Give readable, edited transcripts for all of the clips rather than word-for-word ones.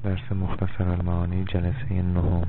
درس مختصر المعانی جلسه نهم.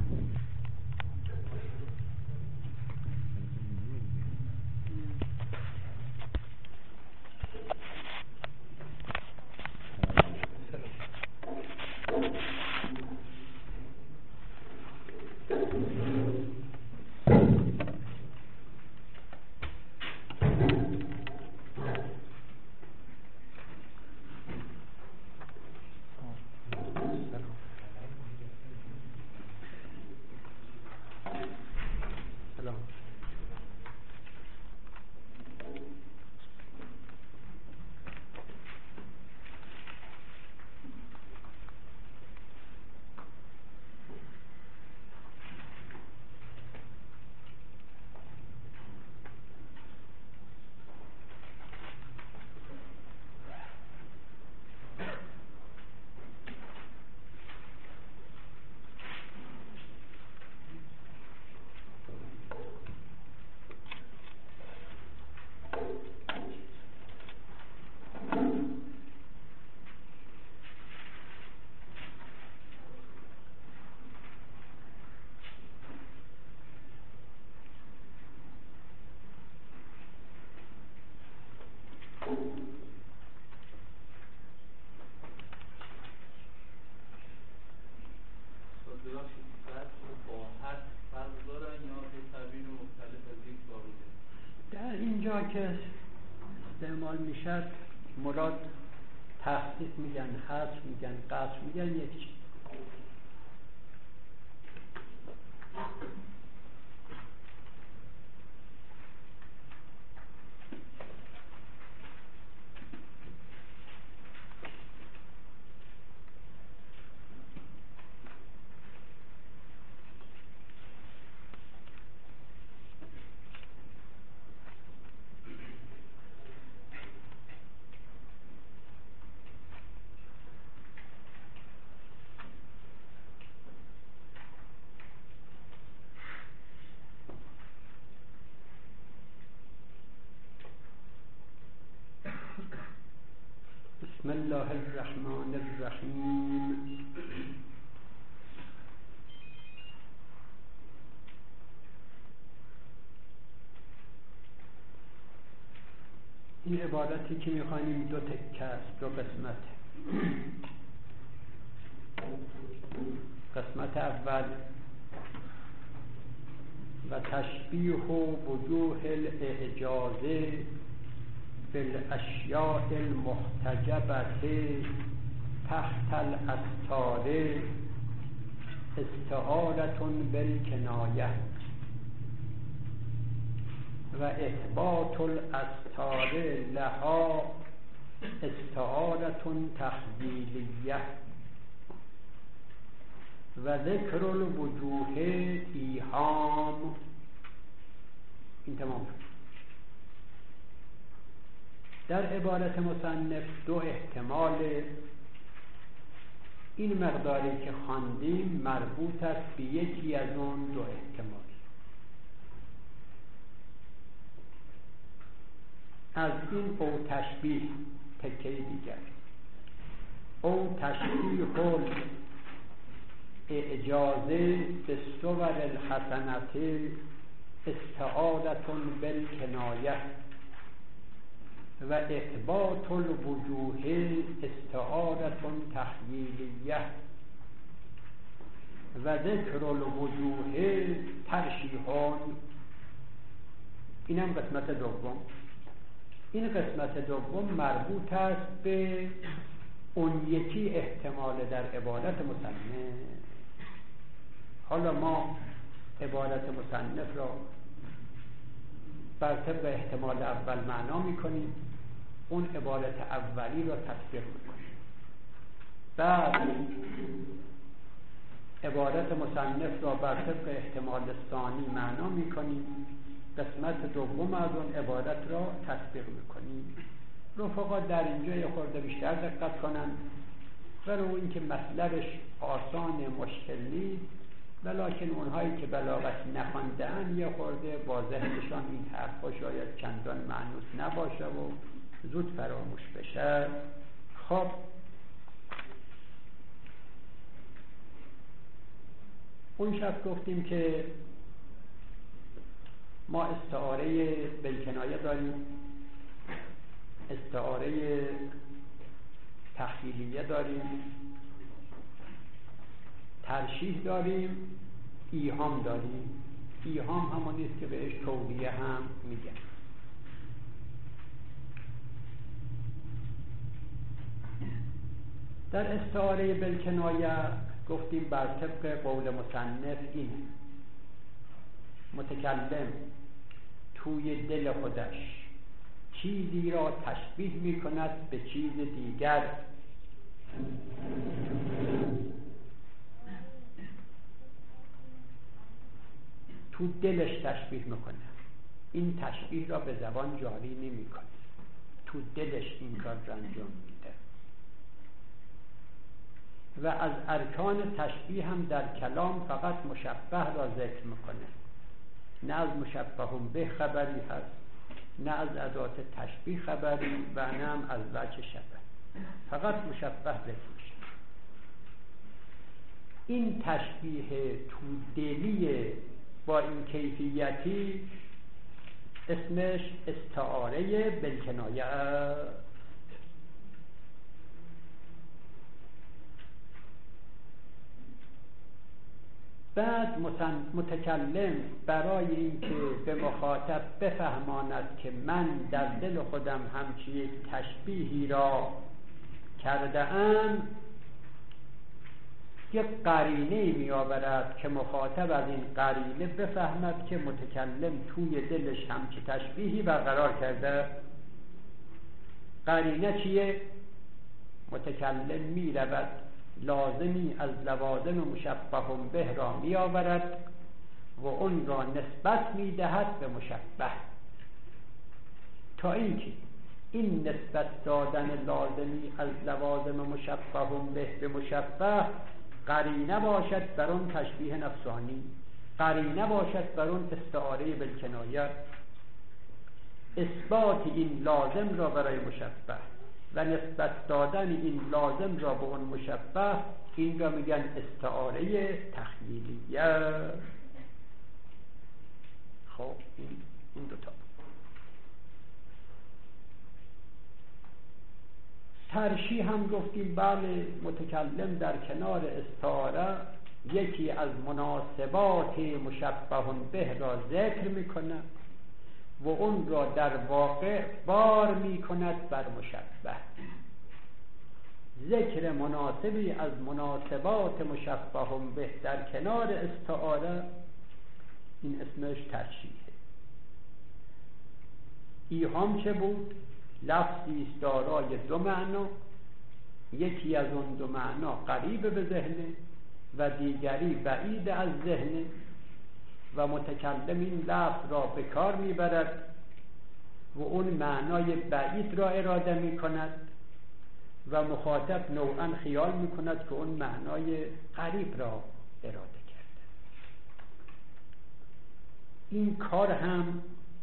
در اینجا که استعمال میشد مراد تخصیص میگن، حصر میگن، قصر میگن، یک چیز. بسم الله الرحمن الرحیم. این عبارتی که میخوانیم دو تکه است، دو قسمت. قسمت اول و تشبیه وجوه الاعجازه بالاشیاء المحتجبه تحت الاستار استعارة بالکنایه و اثبات الاستار لها استعارة تخییلیه و ذکر الوجوه ایهام. این تمام. در عبارت مصنف دو احتمال. این مقداری که خواندیم مربوط است به یکی از اون دو احتمال. از این او تشبیه تکه دیگر، او تشبیه اعجازه به صور الحسنة استعارة بالکنایه و اثبات الوجوه استعارة تخییلیه و ذکر الوجوه ترشیحان. اینم قسمت دوم. این قسمت دوم مربوط است به اون یکی احتمال در عبارت مصنف. حالا ما عبارت مصنف را بر طبق احتمال اول معنا میکنیم، اون عبارت اولی را تطبیق میکنیم. بعد عبارت مصنف را بر طبق احتمال ثانی معنا میکنیم، قسمت دوم از اون عبارت را تطبیق میکنیم. رفقا در اینجا یه خورده بیشتر دقت کنند، ولو اینکه مطلبش آسان مشکل نیست، ولکن اونهایی که بلاغت نخواندن یه خورده واضحشان این حرفا شاید چندان معنوس نباشه و زود فراموش بشه. خب اون شب گفتیم که ما استعاره بالکنایه داریم، استعاره تخیلیه داریم، ترشیح داریم، ایهام داریم. ایهام همون است که بهش تولیه هم میگن. در استعاره بالکنایه گفتیم بر طبق قول مصنف اینه: متکلم توی دل خودش چیزی را تشبیه می کند به چیز دیگر، تو دلش تشبیه میکنه. این تشبیه را به زبان جاری نمی کنه، تو دلش این کار را انجام میده. و از ارکان تشبیه هم در کلام فقط مشبه را ذکر میکنه، نه از مشبه به خبری هست، نه از ادات تشبیه خبری و نه هم از وجه شبه، فقط مشبه ذکر میشه. این تشبیه تو دلی با این کیفیتی اسمش استعاره بالکنایه. بعد متکلم برای اینکه به مخاطب بفهماند که من در دل خودم همچی یک تشبیهی را کرده ام، یک قرینه می آورد که مخاطب از این قرینه بفهمد که متکلم توی دلش همچی تشبیهی برقرار کرده. قرینه چیه؟ متکلم می رود لازمی از لوازم مشبه به را می آورد و اون را نسبت می دهد به مشبه، تا اینکه این نسبت دادن لازمی از لوازم مشبه به مشبه قرینه باشد بر اون تشبیه نفسانی، قرینه باشد بر اون استعاره بالکنایه. اثبات این لازم را برای مشبه و نسبت دادن این لازم را به اون مشبه، این را میگن استعاره تخیلیه. خب این دوتا. ترشیح هم گفتیم بله، متکلم در کنار استعاره یکی از مناسبات مشبه به را ذکر میکنه و اون را در واقع بار میکند بر مشبه. ذکر مناسبی از مناسبات مشبه به در کنار استعاره، این اسمش ترشیحه. ایهام چه بود؟ لفظی است دارای دو معنا، یکی از اون دو معنا قریب به ذهنه و دیگری بعید از ذهنه و متکلم این لفظ را به کار میبرد و اون معنای بعید را اراده میکند و مخاطب نوعا خیال میکند که اون معنای قریب را اراده کرده. این کار هم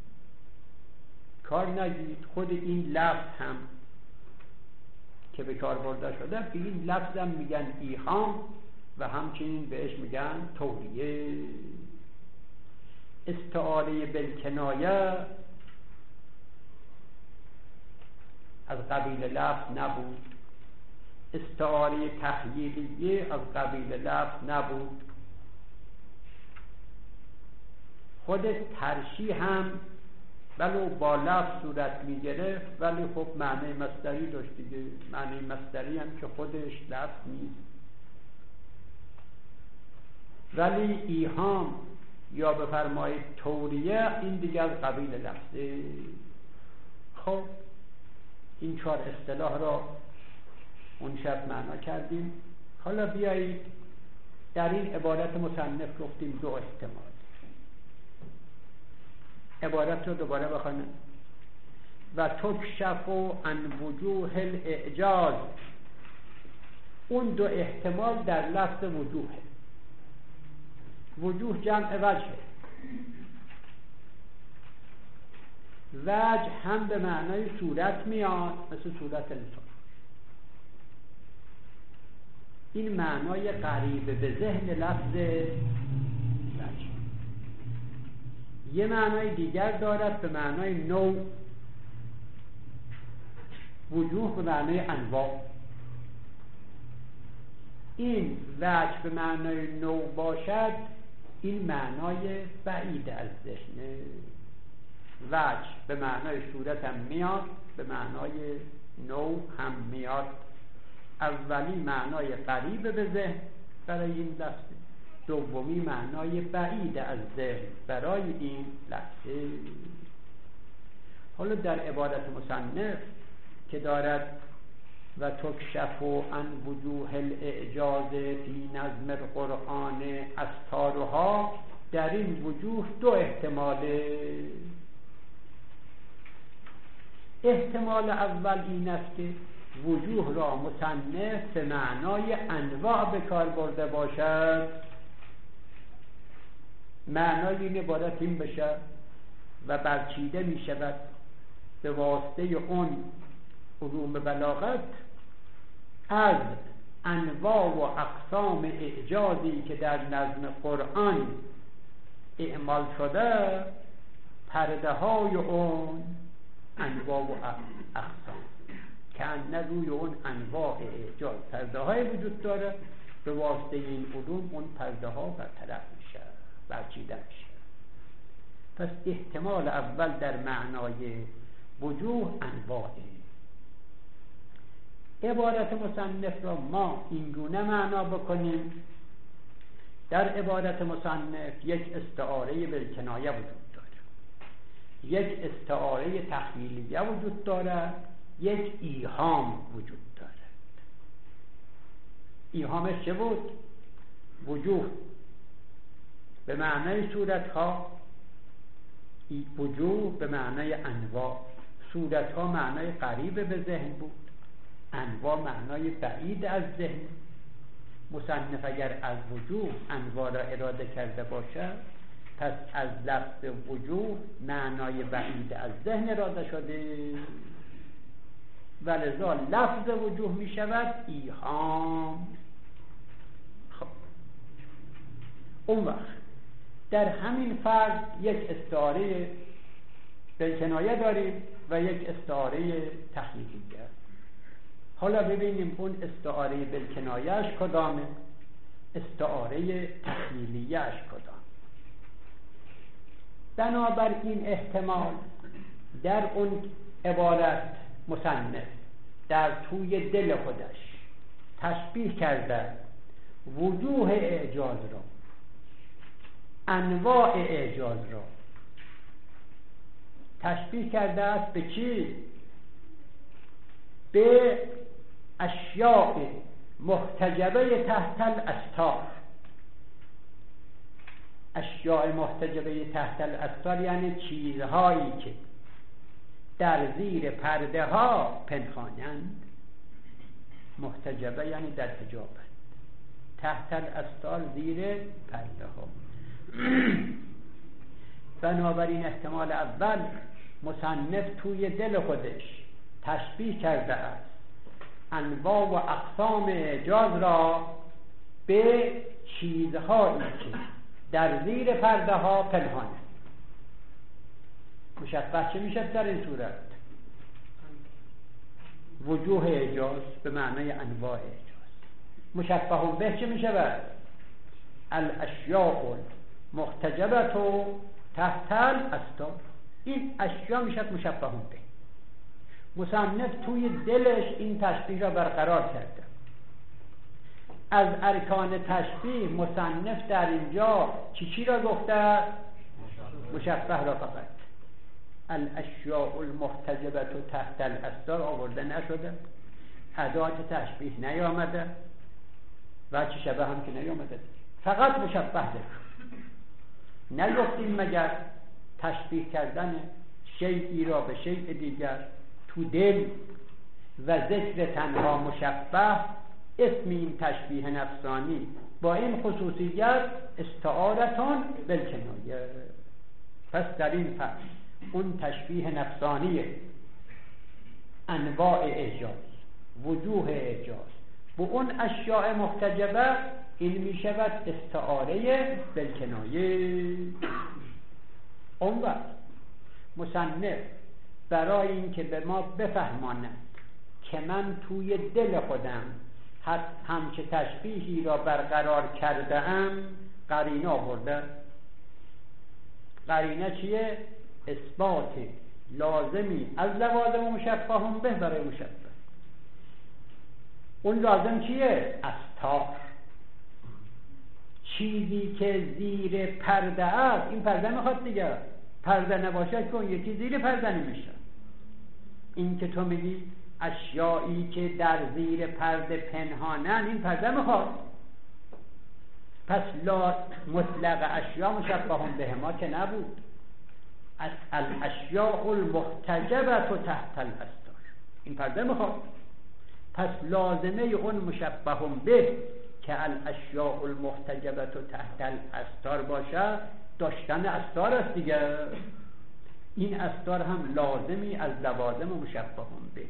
کار نگید، خود این لفظ هم که به کار برده شده به این لفظ هم میگن ایهام و همچنین بهش میگن تولیه. استعاره بالکنایه از قبیل لفظ نبود، استعاره تخییلیه از قبیل لفظ نبود. خود ترشیح هم ولو با لفظ صورت می گرفت ولی خب معنی مصدری داشت دیگه، معنی مصدری هم که خودش لفظ نیست. ولی ایهام یا بفرمایید تولیه این دیگه از قبیل لفظه. خب این 4 اصطلاح را اون شب معنا کردیم. حالا بیایید در این عبارت مصنف گفتیم 2 احتمال. عبارت رو دوباره بخونم: و تکشف عن وجوه الاعجاز. اون 2 احتمال در لفظ وجوهه. وجوه جمع وجهه. وجه هم به معنای صورت میاد، مثل صورت انسان. این معنای قریب به ذهن لفظ یه معنای دیگر دارد به معنای نوع، وجوه به معنای انواع. این وجه به معنای نوع باشد، این معنای بعید از ذهنه. وجه به معنای صورت هم میاد، به معنای نوع هم میاد. اولی معنای قریب به ذهن برای این لفظ، دومی معنای بعید از ذهن برای این لفظ. حالا در عبارت مصنف که دارد و تکشف عن وجوه الاعجاز فی نظم القرآن استارها، در این وجوه دو احتماله. احتمال اول این است که وجوه را مصنف به معنای انواع به کار برده باشد، معنای این عبارت این بشد و برچیده می شود به واسطه اون علوم بلاغت از انواع و اقسام اعجازی که در نظم قرآن اعمال شده، پرده های اون انواع و اقسام که روی اون انواع اعجاز پرده های وجود داره، به واسطه این علوم اون پرده ها برطرف میشه، برچیده میشه. پس احتمال اول در معنای وجوه انواعه. عبارت مصنف را ما اینگونه معنا بکنیم: در عبارت مصنف یک استعاره بالکنایه وجود دارد، یک استعاره تخیلیه وجود دارد، یک ایهام وجود دارد. ایهامش چه بود؟ وجوه به معنای صورتها، وجوه به معنای انواع. صورتها معنای قریب به ذهن بود، انواع معنای بعید از ذهن. مصنف اگر از وجوه انواع را اراده کرده باشد، پس از لفظ وجوه معنای بعید از ذهن اراده شده و لذا لفظ وجوه می شود ایهام. خب اون وقت در همین فرض یک استعاره بالکنایه داریم و یک استعاره تخیلیه. حالا ببینیم اون استعاره بالکنایه‌اش کدامه، استعاره تخیلیه‌اش کدام. بنابر این احتمال در اون عبارت مصنف در توی دل خودش تشبیه کرده وجوه اعجاز را، انواع اعجاز را تشبیه کرده است به چی؟ به اشیاء محتجبه تحت الاستار. اشیاء محتجبه تحت الاستار یعنی چیزهایی که در زیر پرده ها پنهانند. محتجبه یعنی در حجابند، تحت الاستار زیر پرده ها. بنابراین احتمال اول مصنف توی دل خودش تشبیه کرده است انواع و اقسام اعجاز را به چیزهایی که در زیر پرده ها پنهانند. مشبه چه میشد در این صورت؟ وجوه اعجاز به معنای انواع اعجاز. مشبه به چه میشود؟ الاشیاء محتجبه تحت الاستار. این اشیاء میشد مشبه به. مصنف توی دلش این تشبیه را برقرار کرده. از ارکان تشبیه مصنف در اینجا چی را گفته؟ مشبه را فقط. الاشیاء المحتجبه تحت الاستار آورده نشده، ادات تشبیه نیامده و چی شبه هم که نیامده، فقط مشبه ذکر. نگفتیم مگر تشبیه کردن شیئی را به شیء دیگر تو دل و ذکر تنها مشبه اسم این تشبیه نفسانی با این خصوصیت استعارتون بالکنایه. پس در این فصل اون تشبیه نفسانی انواع اعجاز، وجوه اعجاز با اون اشیاء محتجبه، این می شود استعاره بالکنایه. اون وقت مصنف برای اینکه به ما بفهماند که من توی دل خودم همچه تشبیهی را برقرار کرده ام قرینه آورده. قرینه چیه؟ اثبات لازمی از لوازم مشبه به برای مشبه. اون لازم چیه؟ استار، چیزی که زیر پرده است. این پرده میخواد دیگه، پرده نباشد که اون یکی زیر پرده نمیشه. این که تو میگی اشیایی که در زیر پرده پنهانن، این پرده میخواد. پس لا مطلق اشیا مشبه به ما که نبود. الاشیاء المحتجبه تحت الاستار، این پرده میخواد. پس لازمه اون مشبه به که الاشیاء المحتجبه تحت الاستار باشه داشتن استار است دیگه. این استار هم لازمی از لوازم مشبه به.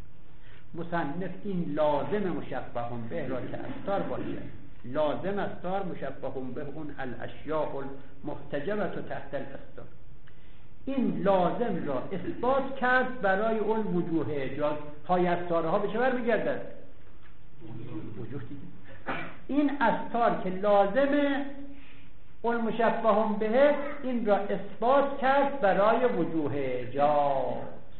مصنف این لازم مشبه به را که استار باشه، لازم استار مشبه به اون الاشیاء المحتجبه تحت الاستار، این لازم را اثبات کرد برای اون وجوه اعجاز. های استارها به چه برمیگردد؟ وجوه دیگه. این استار که لازمه اون مشبه به، این را اثبات کرد برای وجوه اعجاز.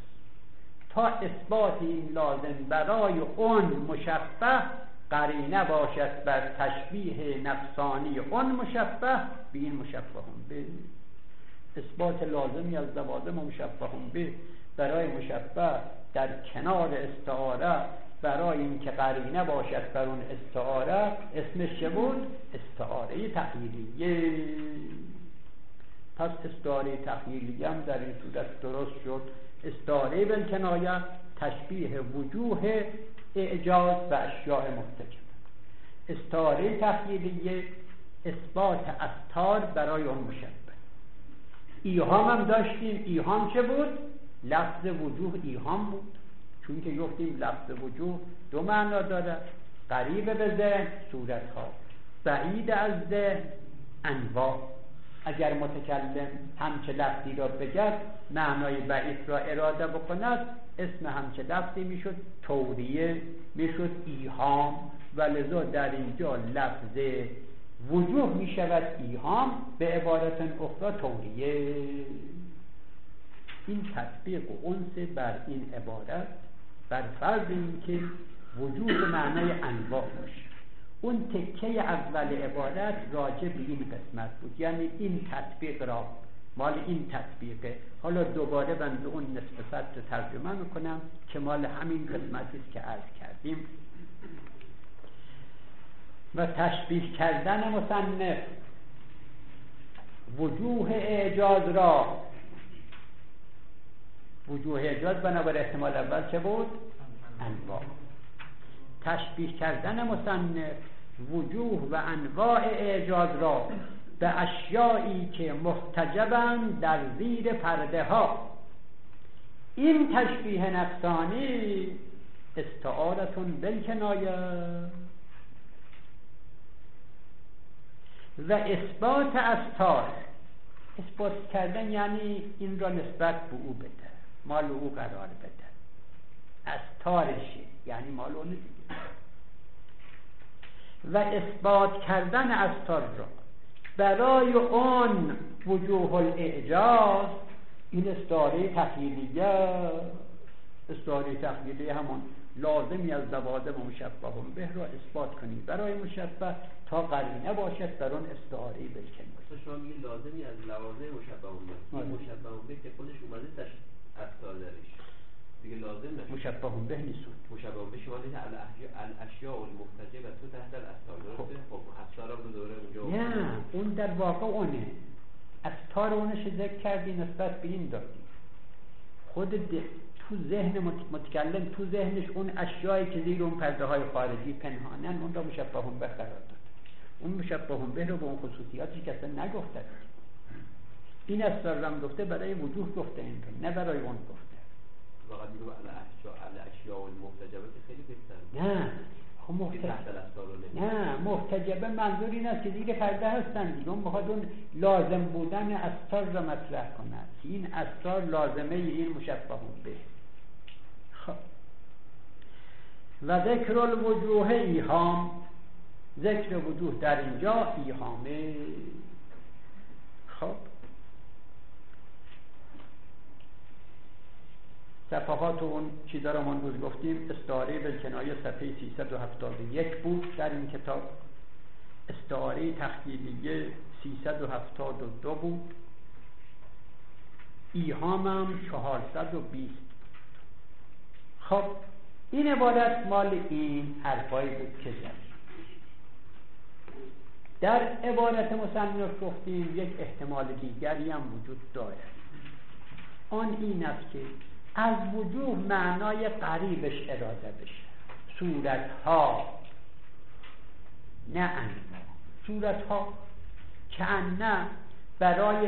تا اثبات این لازم برای اون مشبه قرینه باشد بر تشبیه نفسانی اون مشبه به این مشبه به. اثبات لازمی از لوازم مشبه به برای مشبه در کنار استعاره، برای اینکه قرینه باشد بر اون استعاره، اسمش چه بود؟ استعاره تخیلیه. پس استعاره تخیلیه هم در این صورت درست شد. استعاره بالکنایه تشبیه وجوه اعجاز و اشیاء محتجبه. استعاره تخیلیه اثبات استار برای اون مشبه. ایهام هم داشتیم. ایهام چه بود؟ لفظ وجوه ایهام بود، چون که گفتیم لفظ وجوه دو معنا داره: قریب به ذهن صورتها، بعید از ذهن انواع. اگر متکلم همچه لفظی را بگد معنای بعید را اراده بکند، اسم همچه لفظی میشد توریه، میشد ایهام، و لذا در اینجا لفظ وجوه میشود ایهام، به عبارت اخرى توریه. این تطبیق و انس بر این عبارت بر فرض این که وجود معنای انواع باشه. اون تکه اول عبارت راجع به این قسمت بود، یعنی این تطبیق را مال این تطبیقه. حالا دوباره بنده اون نصف سطر رو ترجمه میکنم که مال همین قسمتی است که عرض کردیم. و تشبیه کردن مصنف وجوه اعجاز را، وجوه اعجاز بنابر احتمال اول چه بود؟ انواع. تشبیه کردن مصنف وجوه و انواع اعجاز را به اشیایی که محتجبند در زیر پرده ها. این تشبیه نفسانی استعارتون بالکنایه و اثبات استار. اثبات کردن یعنی این را نسبت به او بده، مال او قرار بده. استارشه یعنی مال اون دیگه. و اثبات کردن استار را برای اون وجوه الاعجاز، این استعاره تخیلیه. استعاره تخیلیه همون لازمی از لوازم مشبه به را اثبات کنید برای مشبه تا قرینه باشد در اون استعاره بالکنایه. شما میگید لازمی از لوازم مشبه به. این مشبه به که خودش اومده در استار درش دیگه لازم نشه. مشبه به نیست. مشبه به شما میگه الاشیاء المحتجبه تحت الاستار. درسته؟ خب استار رو دوره اونجا. نه، اون در واقع اونه. استار اونش ذکر کردی، نسبت به این دادی. خود تو ذهن متکلم، تو ذهنش اون اشیایی که زیر اون پرده های خارجی پنهانن، اون را مشبه به قرار داد. اون مشبه به رو به اون خصوصیاتی که اصلا نگفته. این استار را هم گفته برای وجوه گفته، این نه برای اون گفته. واقعا میگم الاشیاء المحتجبه خیلی بهتره. نه، نه، محتجبه منظور این است که زیر پرده هستند دیگه. اون میخواد اون لازم بودن استار را مطرح کند. این استار لازمه این مشبه به. خب و ذکر الوجوه ایهام، ذکر وجوه در اینجا ایهامه. خب صفحات اون چیزا را من روز گفتیم. استعاره بالکنایه صفحه 371 بود در این کتاب، استعاره تخیلیه 372 بود، ایهامم 420. خب این عبارت مال این حرفایی بود که زد. در عبارت مصنف گفتیم یک احتمال دیگری هم وجود دارد. آن این است که از وجوه معنای قریبش اراده بشه، صورتها نه انواع. صورتها که نه برای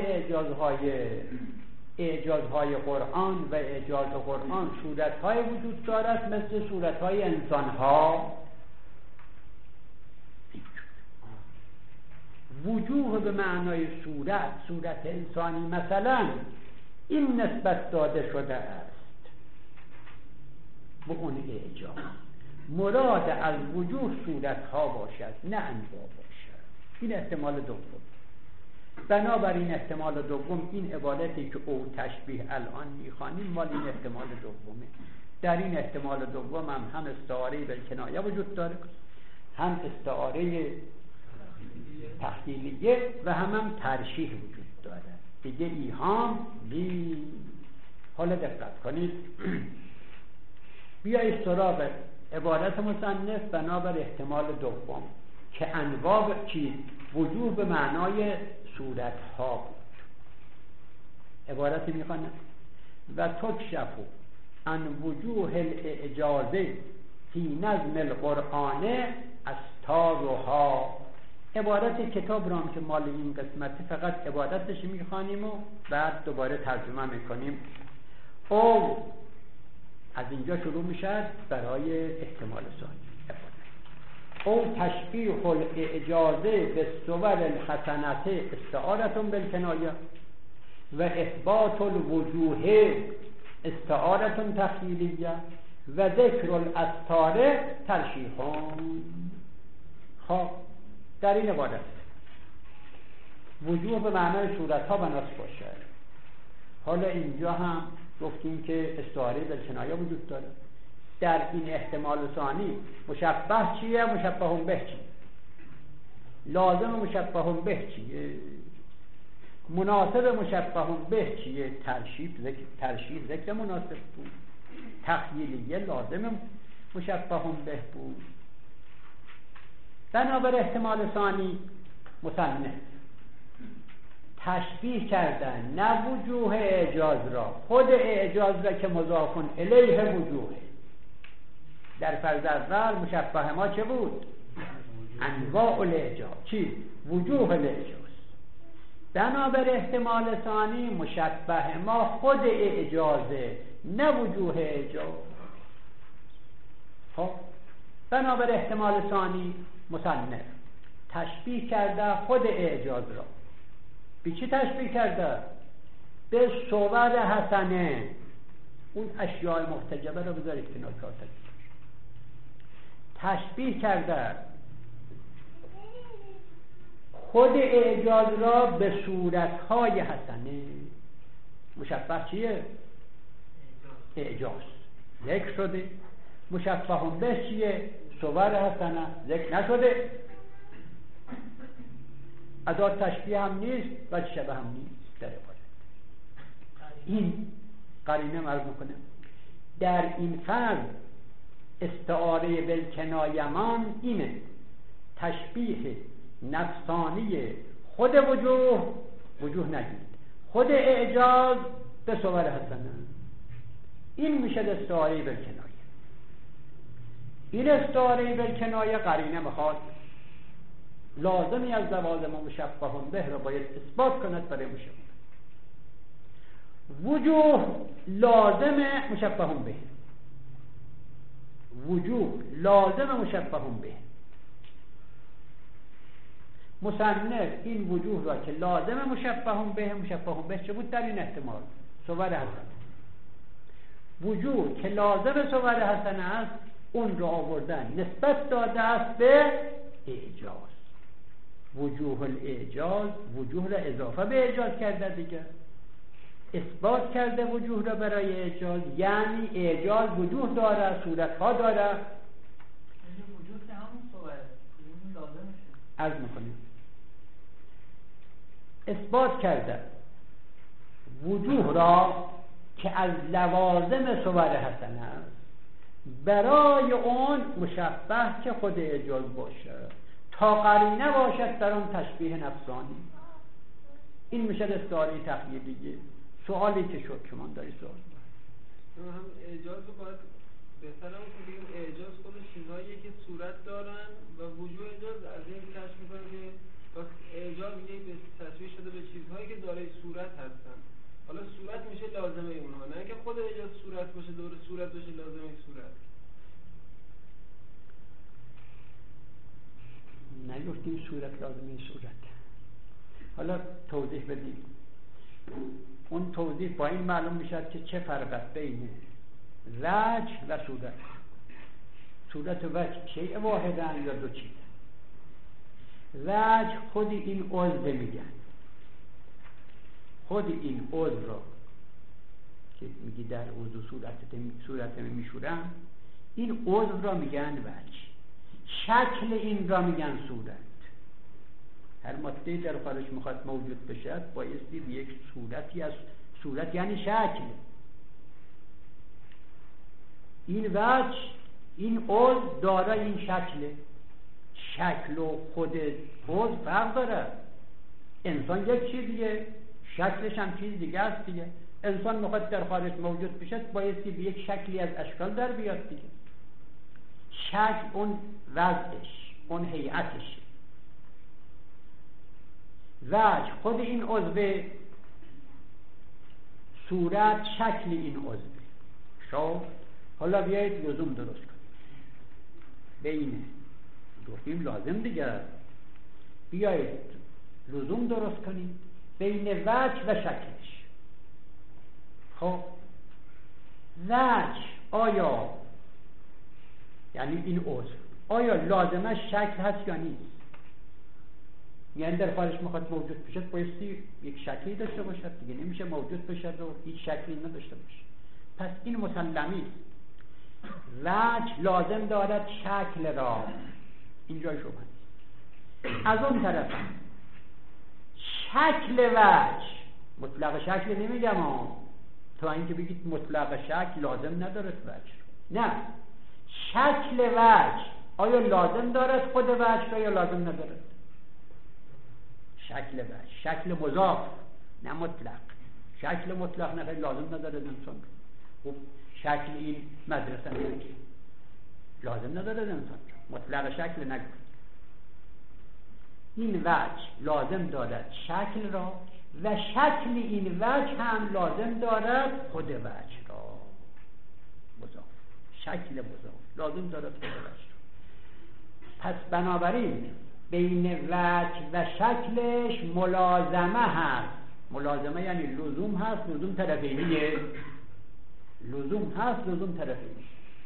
اعجازهای قرآن و اعجاز قرآن صورتهای وجود دارد مثل صورتهای انسانها. وجوه به معنای صورت انسانی مثلا این نسبت داده شده است به اون اعجاز. مراد از وجوه صورتها باشد نه انواع باشد. این احتمال دوم. بنابراین احتمال دوم این عبارتی که او تشبیه الان میخوانیم مال این احتمال دومه. در این احتمال دوم هم استعاره بالکنایه وجود داره، هم استعاره تخیلیه و هم ترشیح وجود داره. دیگه ایهام بی. حالا دقت کنید بیایید سراغ عبارت مصنف بنابر احتمال دوم که انواع چیز وجوه به معنای صورتها بود. عبارتی میخوانم و تکشفو عن وجوه الاعجازه فی نظم القرآن استارها. عبارت کتاب را هم که مال این قسمتی فقط عبارتش میخوانیم و بعد دوباره ترجمه میکنیم. او از اینجا شروع میشد برای احتمال ثانی. او تشبیه الاعجازه به صور الحسنت استعارة بالکنایه و اثبات الوجوه استعارة تخیلیه و ذکر الاستاره ترشیحان. خب در این عبارت وجوه به معنای صورتها بناس باشد. حالا اینجا هم گفتیم که استعاره بالکنایه وجود داره. در این احتمال ثانی مشبه چیه؟ مشبه به چیه؟ لازم مشبه به چیه؟ مناسب مشبه به چیه؟ ترشیح ذکر مناسب بود. تخییلیه لازم مشبه به بود. بنابر احتمال ثانی مصنف تشبیه کردن نه وجوه اعجاز را، خود اعجاز را که مضاف الیه وجوه. در فرض اول مشبه ما چه بود؟ انواع الاعجاز. چی؟ وجوه الاعجاز. بنابر احتمال ثانی مشبه ما خود اعجازه نه وجوه اعجاز. خب بنابر احتمال ثانی مصنف تشبیه کرده خود اعجاز را. به چی تشبیه کرده؟ به صور حسنه. اون اشیاء محتجبه را بذارید کنار کاتب. تشبیه کرده خود اعجاز را به صورتهای حسنه. مشبه چیه؟ اعجاز ذکر شده. مشبه به چیه؟ صور حسنه ذکر نشده. ادات تشبیه هم نیست و شبه هم نیست در عبارت. این قرینه مرز میکنه در این فرض استعاره بالکنایمان اینه تشبیه نفسانی خود وجوه نگید، خود اعجاز به صور حسنه. این میشه استعاره بالکنایه. این استعاره بالکنایه قرینه میخواد لازمی از لوازم مشبه به را باید اثبات کند برای مشبه. وجوه لازم مشبه به. وجوه لازم مشبه به. مصنف این وجوه را که لازم مشبه به چه بود در این احتمال؟ صور حسن. وجوه که لازم صور حسن است اون را آوردن نسبت داده است به اعجاز. وجوه الاعجاز، وجوه را اضافه به اعجاز کرده دیگه، اثبات کرده وجوه را برای اعجاز، یعنی اعجاز وجوه داره، صورتها داره. وجوه که همون صوره لازم میشه. عرض میکنیم اثبات کرده وجوه را که از لوازم صور حسن است برای اون مشبه که خود اعجاز باشه تا قرینه باشد در اون تشبیه نفسانی. این میشه استعاره تخیلیه. سوالی که شد شما داری سوال هم اعجاز رو باید بهتر هم که بگیم اعجاز خود چیزهایی که صورت دارن و وجوه اعجاز از این کشف میکنه که اعجاز میگه تشبیه شده به چیزهایی که دارای صورت هستن. حالا صورت میشه لازمه اونها، نه که خود اعجاز صورت باشه دور صورت باشه لازمه صورت. نگفتیم صورت لازمه صورت. حالا توضیح بدیم. اون توضیح با این معلوم میشد که چه فرق است بین وجه و صورت. صورت و وجه شیء واحدن یا دو چیز. وجه خود این عضو میگن، خود این عضو را که میگی در عضو صورت میشورم، این عضو را میگن وجه، شکل این را میگن صورت. هر ماده در خارج میخواد موجود بشه بایستی به یک صورتی از صورت یعنی شکل. این وجه، این عضو دارای این شکله. شکل و خود عضو فرق داره. انسان یک چیزیه، شکلش هم چیز دیگه است دیگه. انسان میخواد در خارج موجود بشه بایستی به یک شکلی از اشکال در بیاد دیگه. شکل اون وضعش، اون هیئتش. وجه خود این عضو، صورت شکل این عضو. شو حالا بیایید لزوم درست کنیم بین گفتیم لازم دیگه، بیایید لزوم درست کنیم بین وجه و شکلش. خب وجه آیا یعنی این عضو آیا لازمش شکل هست یا نیست؟ یعنی در خارج میخواد موجود بشه بایستی یک شکلی داشته باشد دیگه، نمیشه موجود بشه و هیچ شکلی نداشته باشه. پس این مسلمی است. وجه لازم دارد شکل را، اینجای شبهه. از اون طرف شکل وجه، مطلق شکل نمیگم تا اینکه بگید مطلق شکل لازم ندارد وجه، نه، شکل وجه آیا لازم دارد خود وجه را یا لازم ندارد؟ شکل وجه، شکل مضاف نه مطلق. شکل مطلق نه لازم ندارد انسان. خب شکل این مدرسه نگید لازم ندارد انسان، مطلق شکل نگید. این وجه لازم دارد شکل را و شکل این وجه هم لازم دارد خود وجه را. مضاف، شکل مضاف لازم دارد خود وجه را. پس بنابراین بین وجه و شکلش ملازمه هست. ملازمه یعنی لزوم هست، لزوم طرفینیه. لزوم هست، لزوم طرفینی.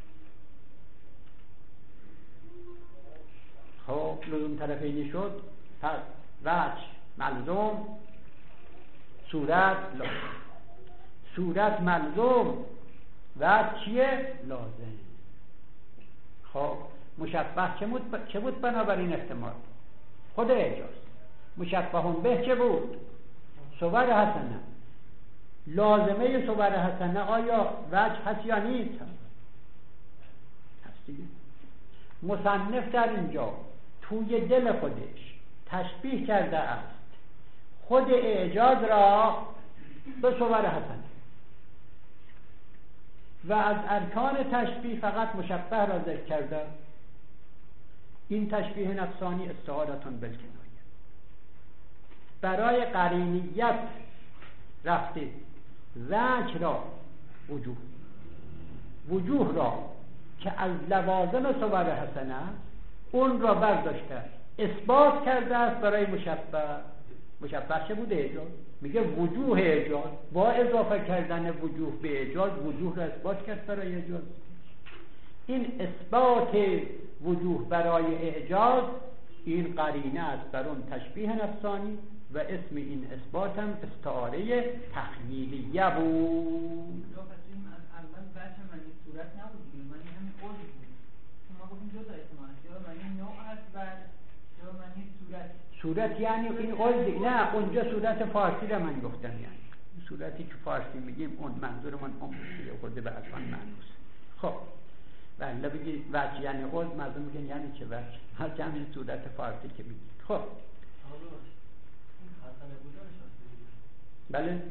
خب لزوم طرفینی شد، پس وجه ملزوم، صورت لازم. صورت ملزوم، وجه چیه؟ لازم. خب مشبه چه بود بنابراین احتمال؟ خود اعجاز. مشبه به چه بود؟ صور حسنه. لازمه صور حسنه آیا وجه هست یا نیست؟ هست دیگه. مصنف در اینجا توی دل خودش تشبیه کرده است خود اعجاز را به صور حسنه و از ارکان تشبیه فقط مشبه را ذکر کرده. این تشبیه نفسانی استعارتون بالکنایه. برای قرینیت رفته وجه را وجوه را که از لوازم صور حسنه اون را برداشته اثبات کرده است برای مشبه چه بوده؟ اعجاز. میگه وجوه اعجاز، با اضافه کردن وجوه به اعجاز وجوه را اثبات کرد برای اعجاز. این اثبات وجوه برای اعجاز این قرینه است بر اون تشبیه نفسانی و اسم این اثبات هم استعاره تخییلیه بود. اول بچه من این صورت نبود، من همین قول بود. ما گفتیم جدا احتمال یا من این نوع هست و یا من این صورت یعنی این قول نه اونجا صورت فارسی را من گفتم، یعنی صورتی که فارسی میگیم اون منظور من اون میشه خورده به اصلا معنوس. خب ولی بگی وجه یعنی قول مردم میگن یعنی چه وجه، هر همین صورت فارسی که میگیم. خب بله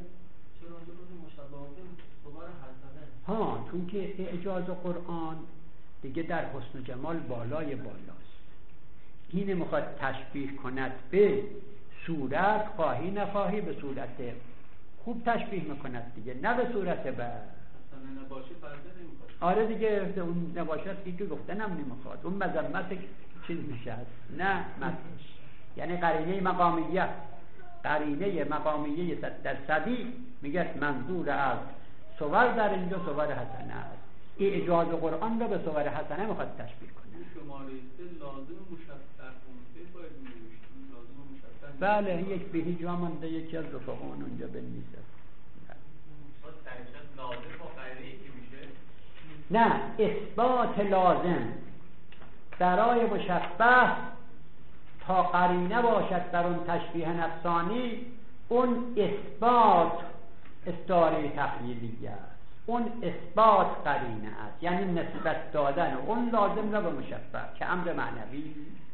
ها، چون که اعجاز قرآن دیگه در حسن و جمال بالای بالاست. این میخواد تشبیه کند به صورت، خواهی نخواهی به صورت خوب تشبیه میکند دیگه، نه به صورت بد. آره دیگه اون نباشد دیگه گفتنم نمیخواد، اون مذمت چیز میشه نه یعنی قرینه مقامیه، قرینه مقامیه 100% میگه منظور از صور در اینجا صور حسنه است. اعجاز قرآن رو به صور حسنه میخواد تشبیه کنه. بله یک بهی جا مانده یکی از رفقان اونجا بنویسه. نه اثبات لازم برای مشبه تا قرینه باشد در اون تشبیه نفسانی، اون اثبات استعاره تخییلیه است، اون اثبات قرینه است، یعنی نسبت دادن اون لازم را به مشبه که امر معنوی.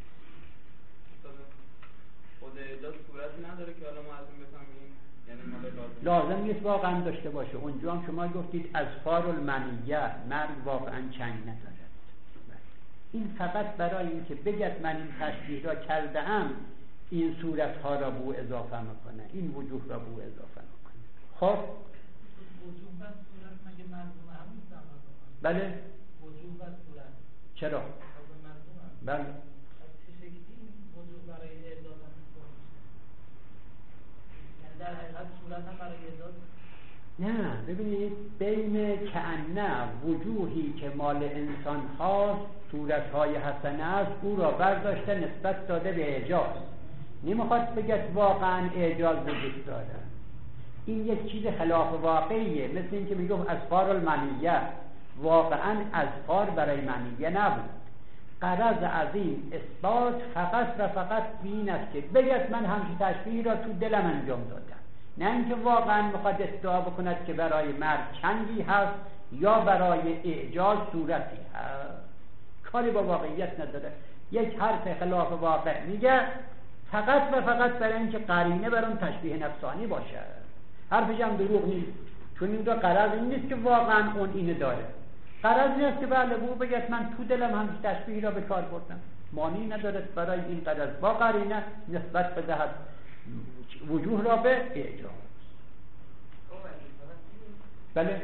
خود اعجاز صورت نداره که حالا ما از این بفهمیم، یعنی لازم نیست واقعا داشته باشه. اونجا هم شما گفتید اظفار المنیه، مرگ واقعا چنگ ندارد. این فقط برای این که بگد من این تشبیه را کردم این صورت ها را بو اضافه میکنه، این وجوه را بو اضافه میکنه. خب وجوه و صورت مگه مرزوم هم نیستن؟ بله وجوه و صورت چرا؟ بله چه شکلی وجوه برای اعجاز هم یعنی در حقیقت صورت هم برای اعجاز؟ نه ببینید بین کأنه وجوهی که مال انسان هاست، صورتهای حسنه است، او را برداشته نسبت داده به اعجاز. نمیخواد بگه واقعا اعجاز وجود داره. این یک چیز خلاف واقعیه، مثل این که میگم اظفار المنیه، واقعا اظفار برای منیه نبود. غرض از این اثبات فقط و فقط این است که بگه من همچین تشبیهی را تو دلم انجام دادم، نه اینکه واقعا میخواد ادعا بکند که برای مرد چنگی هست یا برای اعجاز صورتی هست. کاری با واقعیت نداره، یک حرف خلاف واقع میگه فقط و فقط برای اینکه قرینه بر اون تشبیه نفسانی باشه. حرفش هم دروغ نیست، چون این دو غرض این نیست که واقعا اون اینه داره. غرض نیست که بله بو بگه من تو دلم هم تشبیه را به کار بردم، معنی نداره برای این غرض با قرینه نسبت بدهد وجوه را به اعجاز. بله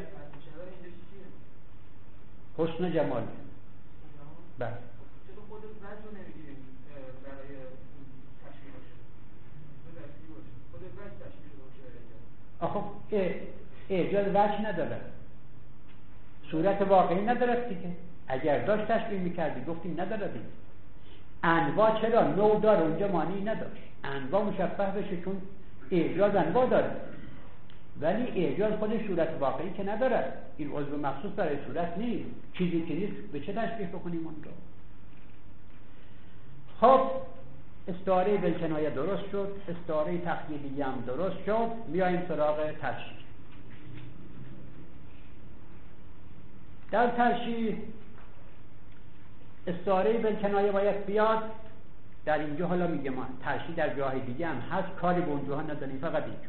حسن جمال. بله چرا خود وجه رو نمیگیریم برای تشبیه باشه؟ خود وجه تشبیه باشه. آخه اعجاز وجه نداره، صورت واقعی نداره دیگه. اگر داشت تشبیه میکردی گفتیم نداره دیگه. انواع چرا نوع داره اونجا معنی نداشت، انواع مشبه بشه چون اعجاز انواع داره، ولی اعجاز خودش صورت واقعی که نداره. این عضو مخصوص برای صورت نیست، چیزی که نیست به چه تشبیه بکنیم اون رو؟ خب استعاره بالکنایه درست شد، استعاره تخییلیه هم درست شد. میاییم سراغ ترشیح. در ترشیح استعاره بالکنایه باید بیاد. در اینجا حالا میگم ترشیح در جاهای دیگه هم هست، کاری به اونجاها نداریم، فقط اینجا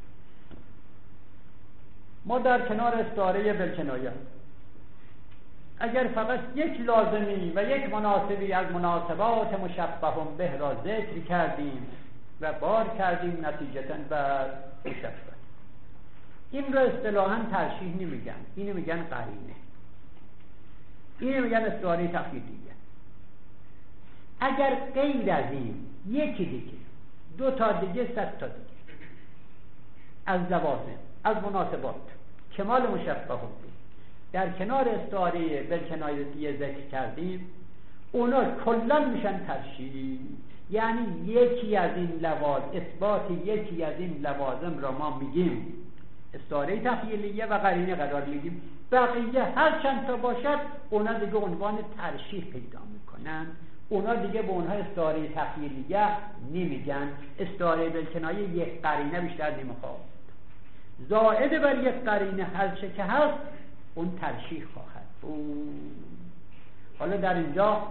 ما در کنار استعاره بالکنایه اگر فقط یک لازمی و یک مناسبی از مناسبات مشبه به را ذکر کردیم و بار کردیم نتیجتاً بر مشبه، این را اصطلاحاً ترشیح نمیگن، اینو میگن قرینه، اینو میگن استعاره تخییلیه. اگر غیر از این یکی دیگه، 2 تا دیگه، 100 تا دیگه از لوازم، از مناسبات کمال مشبه به در کنار استعاره بالکنایه ذکر کردیم، اونا کلا میشن ترشیح. یعنی یکی از این لوازم، اثبات یکی از این لوازم را ما میگیم استعاره تخیلیه و قرینه قرار میدیم، بقیه هر چند تا باشد اونا دیگه عنوان ترشیح پیدا میکنن، اونا دیگه به اونها استعاره تخیلیه نمیگن. استعاره بالکنایه یک قرینه بیشتر نمیخواد، زائد بر یک قرینه هر چه که هست اون ترشیح خواهد بود. حالا در اینجا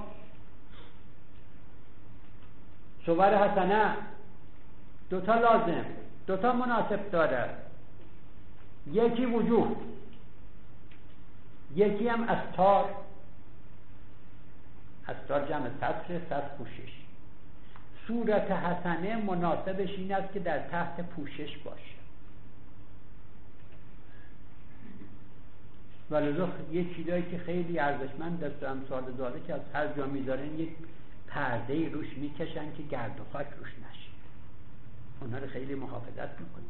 صور حسنه 2 تا لازم، 2 تا مناسب داره، یکی وجود، یکی هم استار. استار جمع سطر، سطر پوشش. صورت حسنه مناسبش این است که در تحت پوشش باشه، ولذا یک چیزایی که خیلی ارزشمند است امثال زاده که از هر جا میذارن یک پرده روش میکشن که گرد و خاک روش نشه، اونها رو خیلی محافظت میکنن.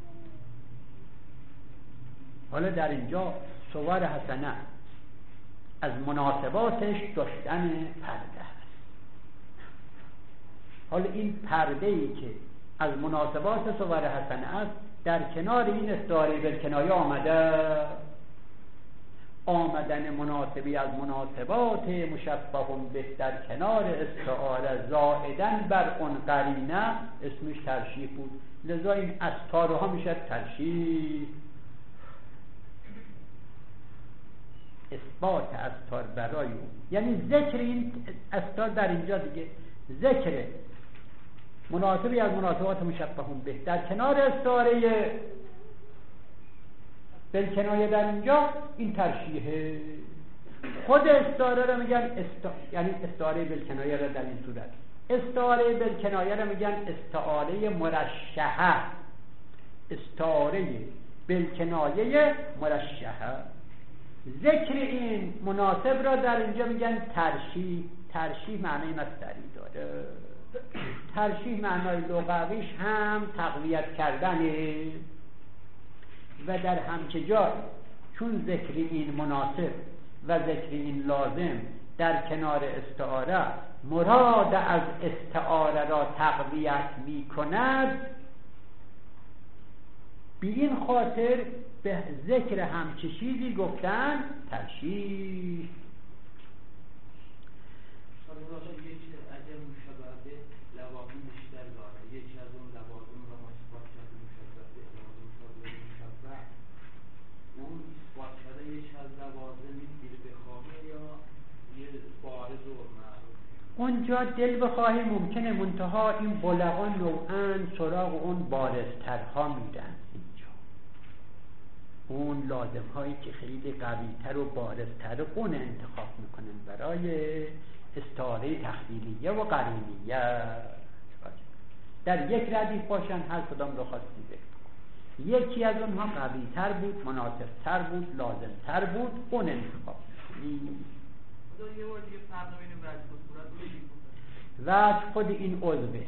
حالا در اینجا صور حسنه از مناسباتش داشتن پرده است. حالا این پرده ای که از مناسبات صور حسنه است در کنار این استعاره بالکنایه آمدن مناسبی از مناسبات مشبه به در کنار استعاره زائدن بر اون قرینه اسمش ترشیح بود. لذا این استارها میشه ترشیح. اثبات استار برای اون، یعنی ذکر این استار در اینجا دیگه ذکر مناسبی از مناسبات مشبه به در کنار استعاره بالکنایه در اینجا این ترشیحه. خود استعاره رو میگن یعنی استعاره بالکنایه رو در این صورت استعاره بالکنایه رو میگن استعاره مرشحه. استعاره بالکنایه مرشحه. ذکر این مناسب را در اینجا میگن ترشیح. ترشیح معنی مصدری داره. ترشیح معنای لغویش هم تقویت کردنه و در همچه جا چون ذکر این مناسب و ذکر این لازم در کنار استعاره مراد از استعاره را تقویت می کند، به این خاطر به ذکر همچه چیزی گفتن ترشیح. اونجا دل بخواهی ممکنه، منتها این بلغا نوعاً سراغ اون بارزترها میدن. اینجا اون لازم هایی که خیلی قویتر و بارزتر اون انتخاب میکنن برای استعاره تخیلیه و قرینیه. در یک ردیف باشن هر کدام رو خواستی بکن، یکی از اونها قویتر بود، مناسبتر بود، لازمتر بود، اون انتخاب میکنی. یه بار دیگه فرق بین وجه و صورت رو بگیم. وجه خود این عضوه،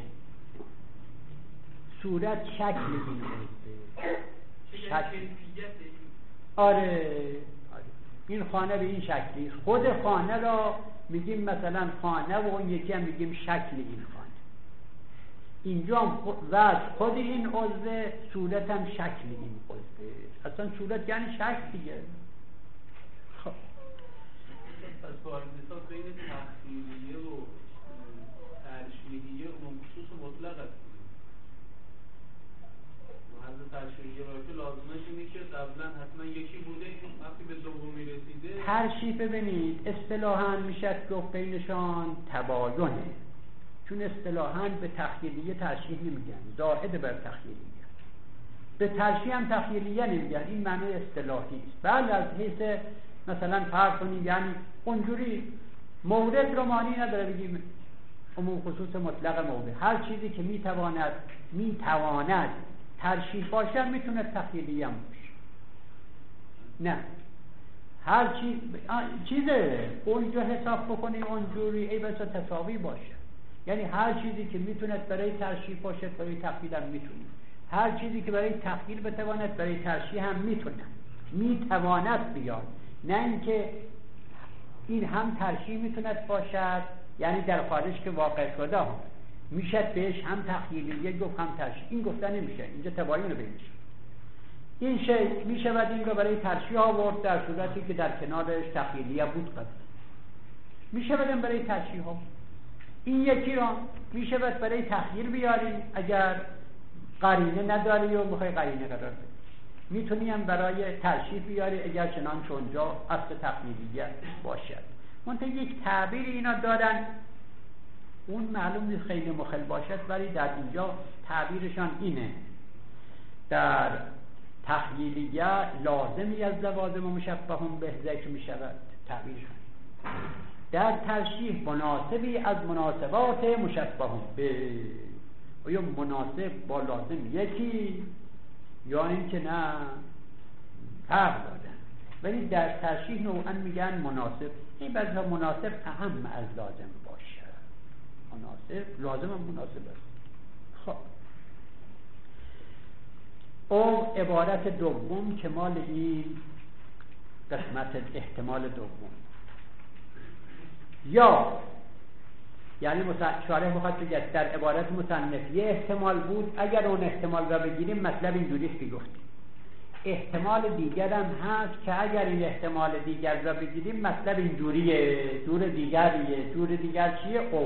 صورت شکل این عضوه، شکل. آره این خانه به این شکلی، خود خانه را میگیم مثلا خانه و اون یکی هم میگیم شکل این خانه. اینجا وجه خود این عضوه، صورت هم شکل این عضوه. اصلا صورت یعنی شکل دیگه. خب از بارد مثال بین تخیلیه و ترشیحیه عموم خصوص مطلق است. محض ترشیحیه باشه لازمش اینه که قبلا حتما یکی بوده که وقتی به دومی رسیده. ترشیح ببینید اصطلاحاً میشه گفت بینشان تباینه، چون اصطلاحاً به تخیلیه ترشیح نمیگن، زائد بر تخیلیه. به ترشیح هم تخیلیه نمیگن، این معنی اصطلاحی است. بله از حیث مثلا فرض کنید یعنی اونجوری مورد رو معنی نداره بگیم عموم خصوص مطلق مورد. هر چیزی که میتواند ترشیح باشه میتونه تخیلیه هم باشه. نه هر چیزه اونجا حساب بکنیم اونجوری ای بسا تساوی باشه. یعنی هر چیزی که میتوند برای ترشیح باشد برای تفضیل هم میتونه، هر چیزی که برای تفضیل بتواند برای ترشیح هم میتواند بیاد. نه اینکه این هم ترشیح میتوند باشد، یعنی در خارج که واقع شده میشد بهش هم تخییلیه گفت هم ترشیح، این گفته نمیشه، اینجا تباین رو بینش. این شی میشود این رو برای ترشیح آورد در صورتی که در کنارش تخییلیه بود قبل، میشود برای ترشیح ها. این یکی را میشود برای تخییر بیاری اگر قرینه نداری و میخوای قرینه قرار بدی، میتونی هم برای ترشیح بیاری اگر چنان اونجا اصل تخییلیه باشد. منتها یک تعبیر اینا دارن، اون معلوم نیست خیلی مخل باشد، ولی در اینجا تعبیرشان اینه: در تخییلیه لازمی از لوازم مشبهون به ذکر می شود، تعبیرشان. در ترشیح مناسبی از مناسبات مشبهون به، یا مناسب با لازم یکی یا اینکه نه فرق دادن، ولی در ترشیح نوعا میگن مناسب. این بعضا مناسب اهم از لازم باشه، مناسب لازم هم مناسب است. خب او عبارت دوم که مال این قسمت احتمال دوم، یا یعنی شارح میخواد بگه در عبارت مصنف یه احتمال بود، اگر اون احتمال را بگیریم مطلب اینجوریست که گفتیم. احتمال دیگر هم هست که اگر این احتمال دیگر را بگیریم مطلب اینجوریه، جور دیگریه. جور دیگر چیه؟ او.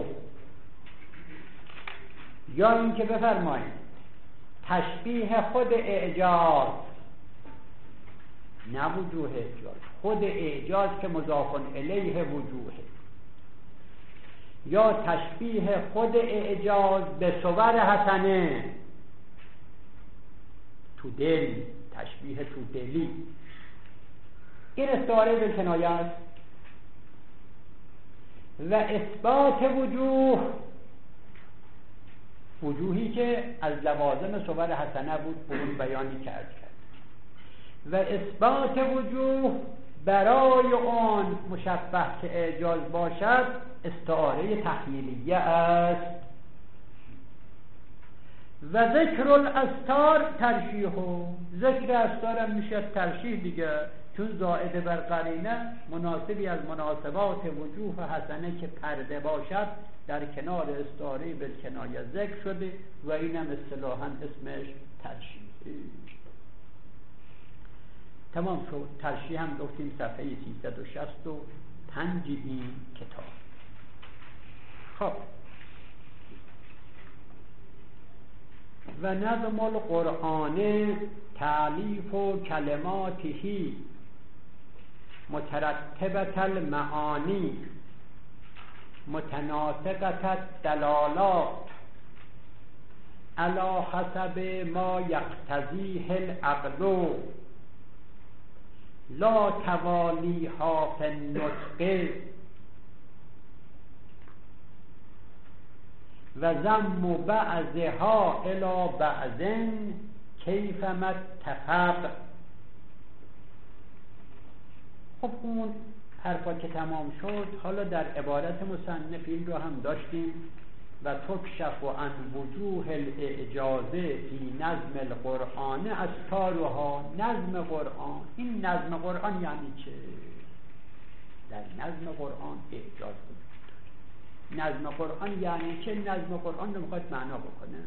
یا این که بفرمایید تشبیه خود اعجاز، نه وجوه اعجاز، خود اعجاز که مضاف الیه وجوهه، یا تشبیه خود اعجاز به صور حسنه، تو دل، تشبیه تو دلی. این استعاره بالکنایه است. و اثبات وجوهی که از لوازم صور حسنه بود اون بیانی کرد. و اثبات وجوه برای آن مشبه که اعجاز باشد استعاره تخییلیه است. و ذکر الاستار ترشیح، ذکر استار هم میشه ترشیح دیگه، چون زائد بر قرینه مناسبی از مناسبات وجوه حسنه که پرده باشد در کنار استعاره بالکنایه ذکر شده و اینم اصطلاحاً اسمش ترشیح. تمام شد. ترشیح هم گفتیم صفحه 365 این کتاب. خب و نظم القرآن تألیف و کلماته مترتبة المعانی متناسقة الدلالات على حسب ما یقتضیه العقل لا توالیها فی النطق و ضم بعضها الی بعض کیفما اتفق. خب اون حرفا که تمام شد، حالا در عبارت مصنف این رو هم داشتیم: و تکشف عن وجوه الاعجازه فی نظم القرآن استارها. نظم قرآن، این نظم قرآن یعنی چه؟ در نظم قرآن اعجاز بود. نظم قرآن یعنی چه؟ نظم قرآن رو میخواد معنا بکنه.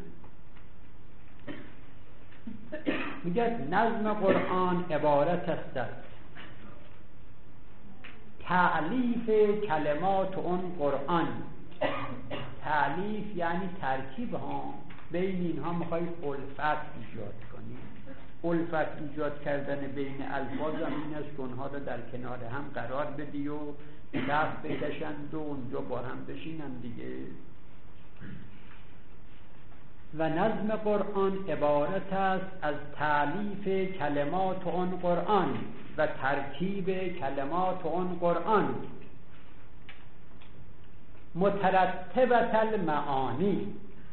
میگه نظم قرآن عبارت است از تألیف کلمات اون قرآن. تألیف یعنی ترکیب ها، بین اینها میخوای الفت ایجاد کنی. الفت ایجاد کردن بین الفاظ هم این است که اونها رو در کنار هم قرار بدی و دست بکشند و اونجا با هم بشینن دیگه. و نظم قرآن عبارت است از تألیف کلمات اون قرآن و ترکیب کلمات اون قرآن مترتبة المعانی.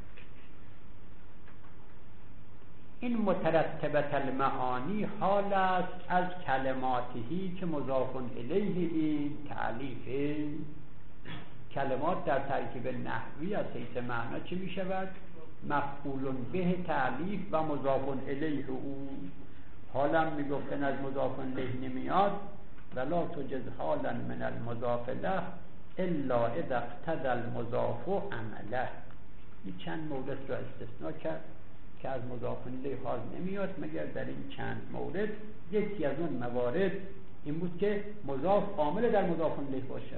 این مترتبة المعانی حال است از کلماتی که مضاف الیه این تألیف. کلمات در ترکیب نحوی از حیث معنا چی می شود؟ مفعول به تعلیف و مضاف الیه او. حالا می گفتن از مضاف الیه نمیاد ولا تجز حالا من المضاف له الا اذا اقتضى المضاف عمله. این چند مورد را استثناء کرد که از مضاف الیه حال نمیاد مگر در این چند مورد. یکی از اون موارد این بود که مضاف عامل در مضاف الیه باشه.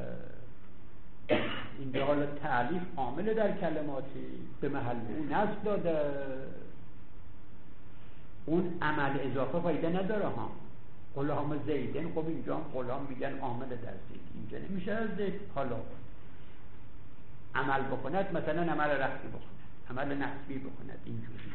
اینجا حالا تعلیف عامل در کلماتی به محل اون نصب داده، اون عمل اضافه فایده نداره ها. غلام زیدن، خب اینجا هم غلام میگن عامل در زید، اینجا نمیشه از زید حالا عمل بکند، مثلا عمل رفعی بکند، عمل نصبی بکند، اینجوری.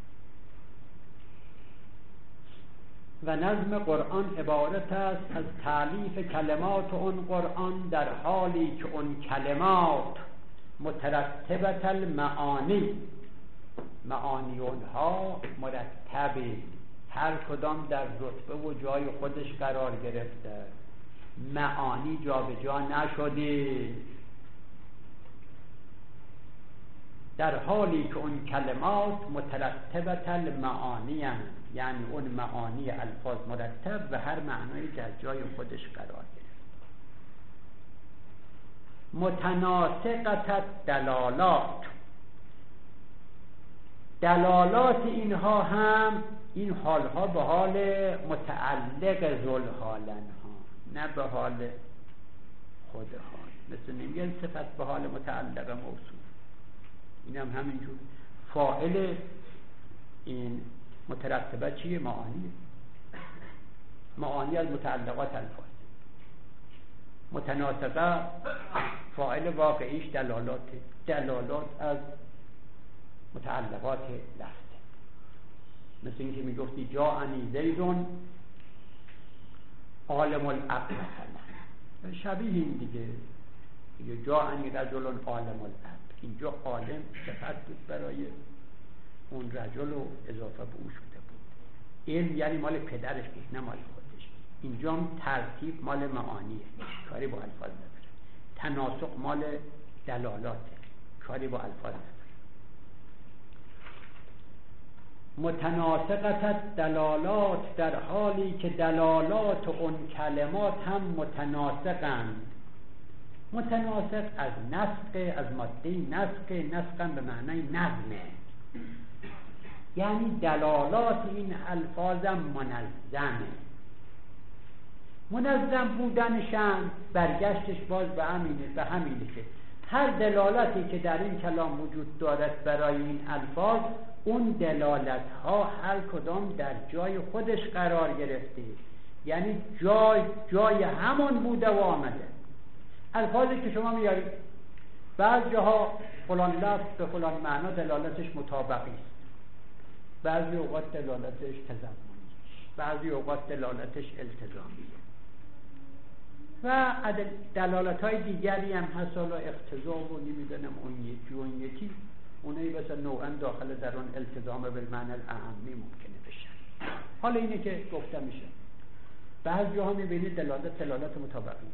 و نظم قرآن عبارت است از تألیف کلمات اون قرآن در حالی که اون کلمات مترتبت المعانی، معانی اونها مرتبه، هر کدام در رتبه و جای خودش قرار گرفته، معانی جا به جا نشده. در حالی که اون کلمات مترتبت المعانی هستند، یعنی اون معانی الفاظ مرتب و هر معنایی در جای خودش قرار گرفت. متناسقت دلالات، دلالات اینها هم این حالها به حال متعلق ذوالحالن ها، نه به حال خود حال. مثل نمیگن صفت به حال متعلق موصوف، این هم همینجور. فاعل این مترتبه چیه؟ معانی. معانی از متعلقات الفاظ. متناسقه فاعل واقعیش دلالات، دلالات از متعلقات لفظ. مثل اینکه میگفتی جاءنی زیدون عالم الاب مثلا، شبیه این دیگه جاءنی رجل عالم الاب. اینجا عالم صفت بود برای اون رجل و اضافه به او شده بود. علم یعنی مال پدرش بود نه مال خودش. اینجا هم ترتیب مال معانیه، کاری با الفاظ نداره. تناسق مال دلالاته، کاری با الفاظ نداره. متناسقت دلالات، در حالی که دلالات اون کلمات هم متناسقند. متناسق از نسق، از ماده نسق به معنای نظمه، یعنی دلالات این الفاظم منظمه. منظم بودنشان برگشتش باز به همینه که هر دلالتی که در این کلام وجود دارد برای این الفاظ، اون دلالت ها هر کدام در جای خودش قرار گرفته، یعنی جای همون بوده و آمده. الفاظی که شما میارید بعض جاها فلان لفظ به فلان معنا دلالتش مطابقی است، بعضی اوقات دلالتش تضمنی، بعضی اوقات دلالتش التزامیه و دلالت‌های دیگری هم هست، حالا اقتضا و نمیدونم اون یکی اونایی مثلا نوعا داخل در اون التزام بالمعنی الاعمی ممکنه بشن. حالا اینه که گفته میشه بعضی ها میبینید دلالت مطابقی،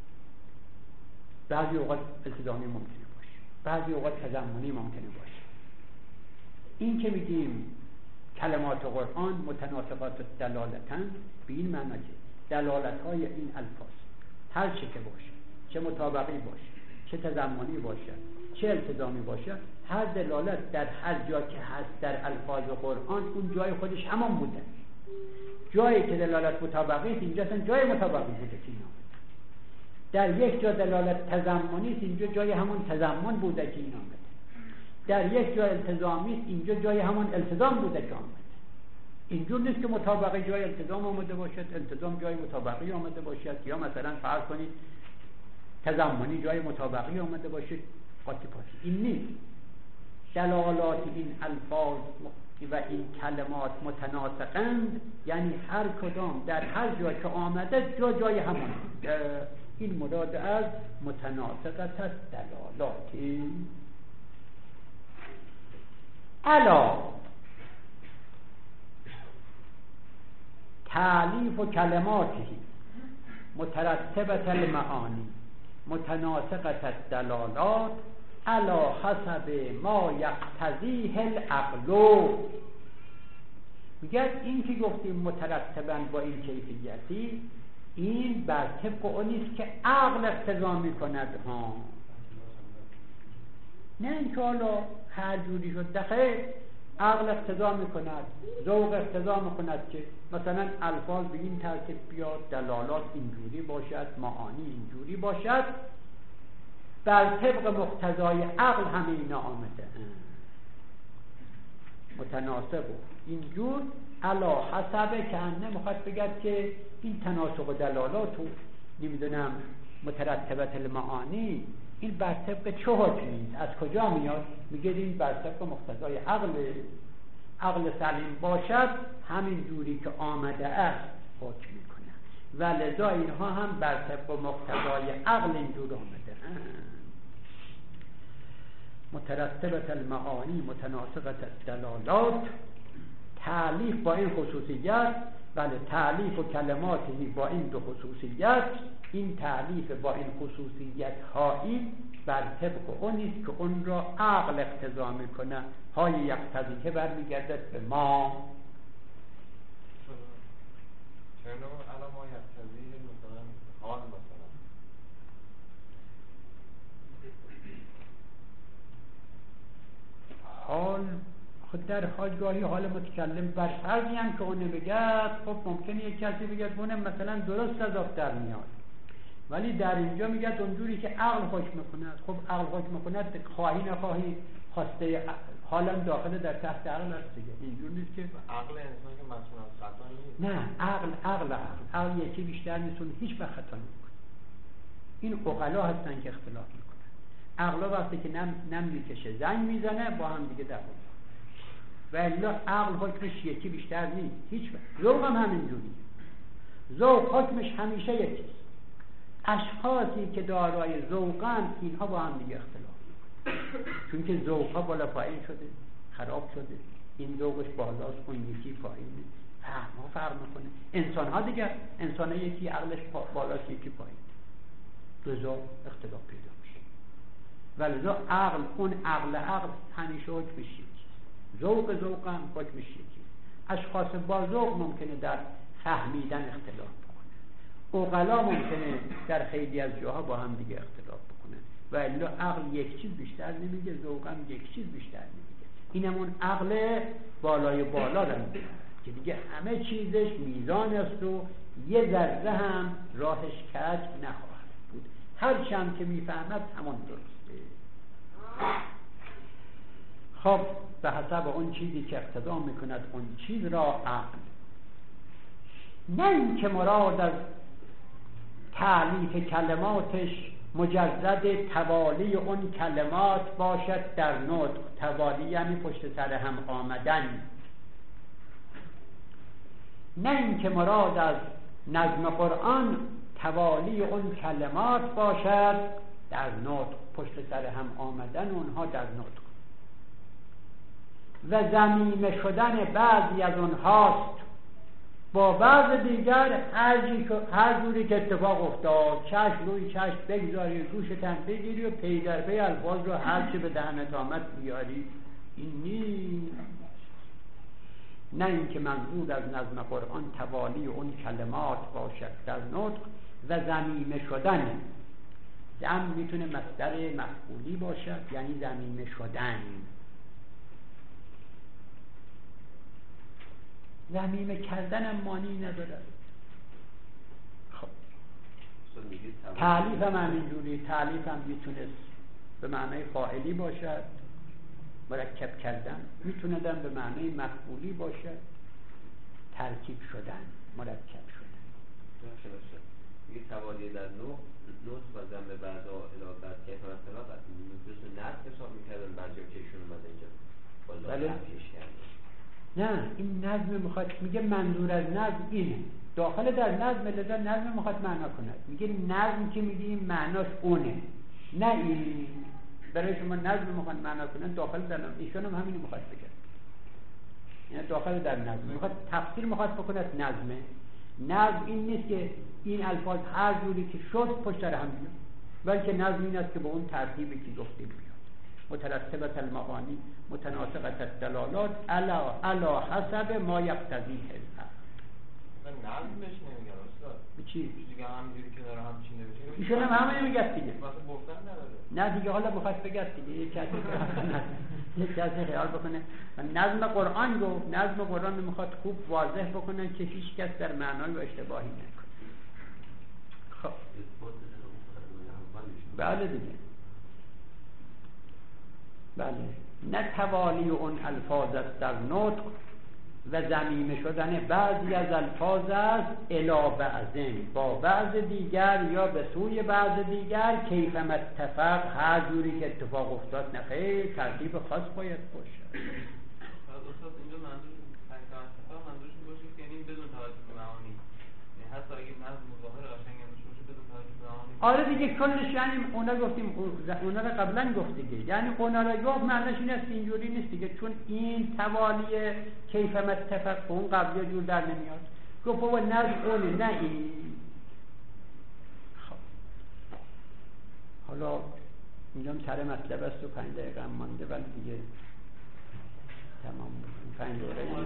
بعضی اوقات التزامی ممکنه باشه، بعضی اوقات تضمنی ممکنه باشه. این که میگیم کلمات قرآن متناسقات دلالتن، به این معنی که دلالت‌های این الفاظ هر چه که باشه، چه مطابقی باشه، چه تضمنی باشه، چه التزامی باشه، هر دلالت در هر جا که هست در الفاظ قرآن اون جای خودش همان بوده. جایی که دلالت مطابقی است اینجا اصلا جای مطابقی بوده که این آمده. در یک جا دلالت تضمنی است اینجا جای همون تضمن بوده که این آمده. در یک جا التزامی است اینجا جای همون التزام بوده که آمده. اینجور نیست که مطابقی جای التزام آمده باشد، التزام جای مطابقی آمده باشد، یا مثلا فرض کنید تضمنی جای مطابقی آمده باشد. قاطی پاتی این نیست. دلالات این الفاظ و این کلمات متناسقند، یعنی هر کدام در هر جا که آمده جای همون. این مراد از متناسقت است دلالاتی. الا تعلیف و کلماتی مترتبت المعانی متناسقت الدلالات علی حسب ما یقتضیه العقل. میگه این که گفتیم مترتباً با این کیفیتی، این بر طبق اون نیست که عقل اقتضا میکند ها، نه اینکه حالا هر جوری شد دخل عقل اقتضا میکند، ذوق اقتضا میکند که مثلا الفاظ به این ترتیب بیاد، دلالات اینجوری باشد، معانی اینجوری باشد، بر طبق مقتضای عقل همه اینا آمده متناسب و اینجور علا حسب که انه میخواد بگد که این تناسق و دلالات و نمیدونم مترتبت المعانی این بر طبق چه حکمی از کجا میاد؟ میگه این بر طبق مقتضای عقل سلیم باشد همین جوری که آمده است حکم میکنه و لذا اینها هم بر طبق مقتضای عقل اینجور آمده مترتبت المعانی متناسقت الدلالات. تعلیف با این خصوصیت، بله تعلیف و کلماتی با این دو خصوصیت، این تعلیف با این خصوصیت هایی بر طبق اون نیست که اون را عقل اقتضا میکنه، های یقتضی که برمیگردد به ما. چرا الان ما یقتضی مثلا حال مثلا حال خود در حال گاهی حال متکلم بر فرضی هم که اونه بگد، خب ممکنه یک کسی بگد اونه مثلا درست از در میاد، ولی در اینجا میگد اونجوری که عقل حکم میکند. خب عقل حکم میکند خواهی نخواهی خواسته حالا داخل در تحت عقل است دیگه، اینجور نیست که عقل انسان که مسئول از خطا نیست. نه عقل یکی بیشتر نیست، هیچ وقت خطا نمیکنه. این عقلا هستن که اختلاف میکنن. عقلا وقتی که نم میکشه زنگ میزنه با هم دیگه دعوا و الا عقل حکمش یکی بیشتر نیست هیچ وقت. ذوق هم همینجوریه، ذوق حکمش همیشه یکیست. اشخاصی که دارای ذوقن اینها با هم دیگه اختلاف میکنن، چون که ذوقها بالا پایین شده، خراب شده، این ذوقش بالاست اون یکی پایینه، فهم‌ها فرق میکنه. انسان‌ها دیگه انسان یکی عقلش بالاست یکی پایین، دو ذوق اختلاف پیدا میشه. ولذا عقل اون عقل همیشه حکمش یکیست، ذوق هم حکمش یکیست. اشخاص با ذوق ممکنه در فهمیدن اختلاف بکنه، عقلا ممکنه در خیلی از جاها با هم دیگه اختلاف بکنه و الا عقل یک چیز بیشتر نمیگه، ذوق هم یک چیز بیشتر نمیگه. اینم اون عقل بالای بالا رو میگه که دیگه همه چیزش میزان است و یه ذره هم راهش کج نخواهد بود، هر چند که میفهمد همون درسته. خب به حسب اون چیزی که اقتضا میکند اون چیز را عقل، نه این که مراد از تعلیف کلماتش مجرد توالی اون کلمات باشد در نطق. توالی یعنی پشت سر هم آمدن، نه این که مراد از نظم قرآن توالی اون کلمات باشد در نطق، پشت سر هم آمدن اونها در نطق و ضمیمه شدن بعضی از اونهاست با بعض دیگر. هر جوری که اتفاق افتاد چشم روی چشم بگذاری، گوشتن بگیری و پی در پی الفاظ رو هر چی به دهنت آمد بیاری، این نیست. نه اینکه منظور از نظم قرآن توالی اون کلمات باشد در نطق و ضمیمه شدن. ضم میتونه مصدر مفعولی باشد، یعنی ضمیمه شدن. ضمیمه کردن هم معنی ندارد. خب تعلیف هم همینجوری، تعلیف هم میتونست به معنای فاعلی باشد، مرکب کردن، میتونستم به معنای مفعولی باشد، ترکیب شدن، مرکب شدن. یه توالی در نطق و ضم بعضا الی بعض که مثلا مثل نطق حساب میکردن بعضی که ایشون اومده اینجا بله. نه این نظم میخواد، میگه منظور از نظم اینه، داخل در نظم لذا نظم میخواد معنا کند. میگه نظم که میگه این معناش اونه، نه این برای شما نظم میخواد معنا کنن داخل در نظم. ایشون هم همینو میخواد بگه، یعنی داخل در نظم میخواد تفسیر میخواد بکند. نظم این نیست که این الفاظ هر جوری که شد پشت سر هم بیاد، بلکه نظم این است که به اون ترتیبی که گفتیم بیاد. مترتبت المعانی متناسقت الدلالات علا حسب ما یقتضیه العقل. من نظم بهش نمیگم استاد. به چی؟ دیگه همینجوری که داره همچین نمیشه. ایشون هم همه نمیگه دیگه. واسه گفتن نداره. نه دیگه حالا بخواد بگه دیگه یک کسی خیال بکنه. نظم قرآن گفت، نظم قرآن میخواد خوب واضح بکنه که هیچ کس در معنای و اشتباهی نکنه. خب بله دیگه، بله، نه توالی اون الفاظ است در نطق و ضمیمه شدن بعضی از الفاظ است الی بعضین با بعض دیگر یا به سوی بعض دیگر کیف متفق هر جوری که اتفاق افتاد. نه خیر، ترتیب خاص باید باشه. استاد اینجا منظورش باشه که یعنی بدون توجه به معانی، حتی اگه نظم ظاهر قشنگ باشه بدون توجه به معانی. آره دیگه کلش، یعنی اونا گفتیم، اونا رو قبلا گفت دیگه، یعنی اونا رو گفت معنیش این است که اینجوری نیست دیگه، چون این توالی کیف متفق اون قبلی جور در نمیاد. گفت بابا نظم اونه نه این. خب حالا اینجا سر مطلب است و 5 دقیقه هم مانده، ولی دیگه تمام 5 دقیقه.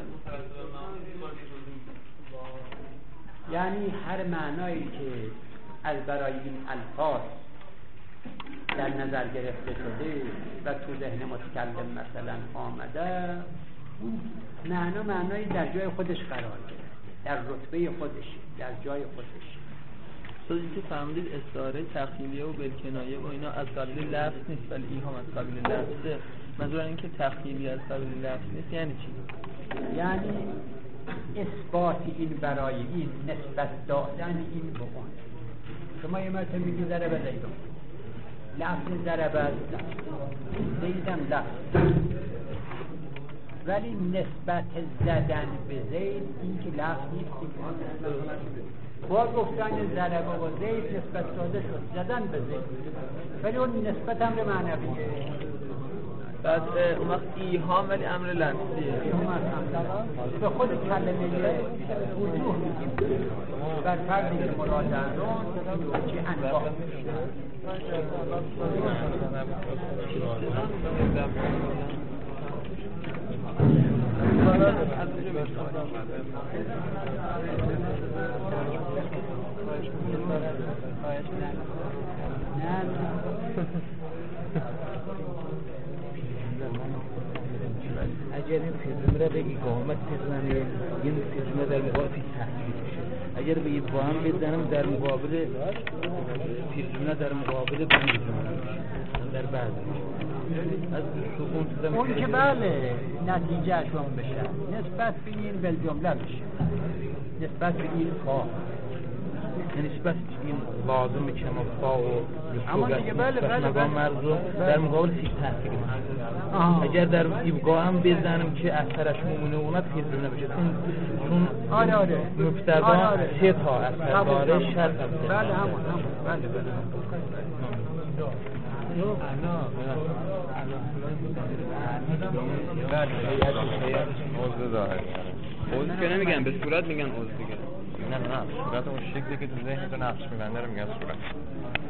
یعنی هر معنایی که از برای این الفاظ در نظر گرفته شده و تو ذهن متکلم مثلا آمده، اون معنای در جای خودش قرار گرفته، در رتبه خودش، در جای خودش. این که فهمیدید استعاره تخیلیه و بالکنایه و اینا از قبیل لفظ نیست ولی ایهام از قبیل لفظه. منظور این که تخیلی از قبیل لفظ نیست یعنی چی؟ یعنی اثبات این برای این، نسبت دادن این به اون. شما یه مرتبه میگی ضرب زیدون، لفظ ضرب است، زیدم لفظ، ولی نسبت زدن به زید این که لفظ نیست. با گفتن ضرب و زید نسبت داده شد، زدن به زید، ولی اون نسبت امر معنویه. بعد اون وقت ایهام ولی امر لفظیه. ایهام است به خود کلمه وجوه میگیم بر فردی که مراد از اون چه انواع اگر این فیزم را به اقامت بزنه، این فیزم در مقابل تحقیق میشه. اگر به با هم بزنم در مقابل فیزم در مقابل در بعض از اون که بله نتیجه اشون بشه نسبت به این بالجمله بشه، نسبت به این فا، نسبت این لازم که ما فا و اما دیگه بله مرزو در مقابل سی تحقیق اگر در ابقا هم بزنم که اثرش ممونه اونا فیزونه بشه، چون آره مبتدا 3 تا اثر داره شرط هم بله همون بله عضو ظاهری عضو که نمیگن، به صورت میگن عضو دیگه. نه صورت اون شکلی که تو ذهن تو نقش میبنده رو میگن صورت.